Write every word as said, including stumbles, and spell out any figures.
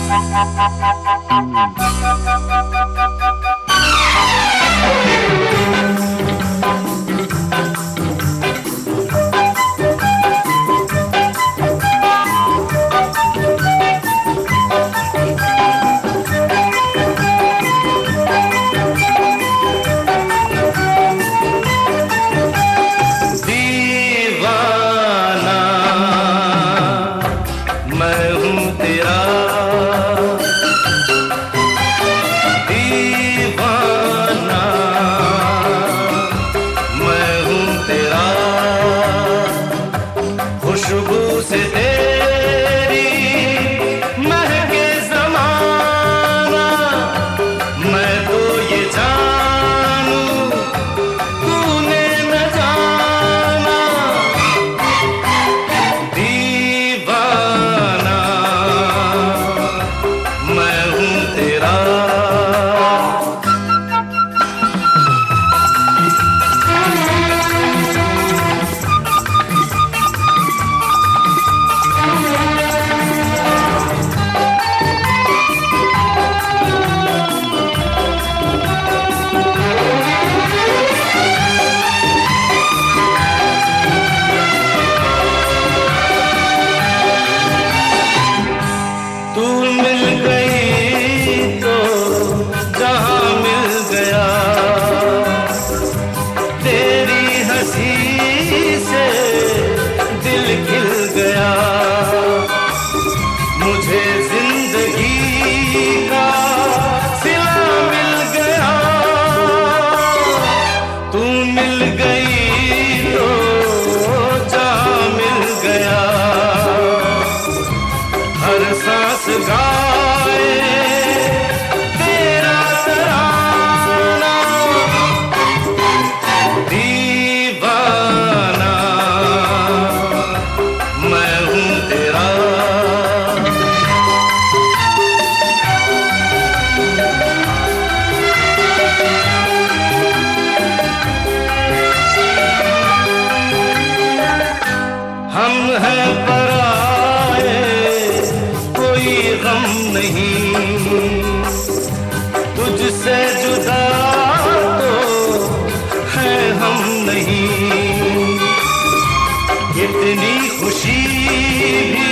खुशबू से तेरी महके ज़माना, मैं तो ये जानूं तूने न जाना। दीवाना मैं हूँ तेरा। तू मिल गई तो जहां मिल गया, तेरी हंसी से दिल खिल गया। मुझे जिंदगी का सिला मिल गया। तू मिल गई तो जहां मिल गया। हर सांस गाए तेरा तराना। दीवाना मैं हूँ तेरा। हम हैं पराए, कोई गम नहीं, तुझसे जुदा तो है हम नहीं। इतनी खुशी भी